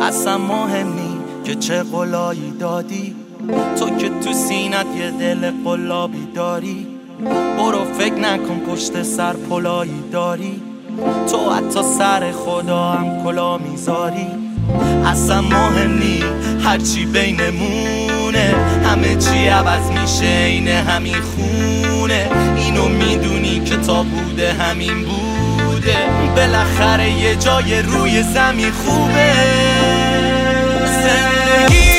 اصلا مهم نی که چه قولایی دادی، تو که تو سینت یه دل قلابی داری. برو فکر نکن پشت سر پلایی داری، تو حتی سر خدا هم کلا میذاری. اصلا مهم نی هرچی بینمونه، همه چی عوض میشه این همین خونه. اینو میدونی که تا بوده همین بوده، بالاخره یه جای روی زمین خوبه. زندگی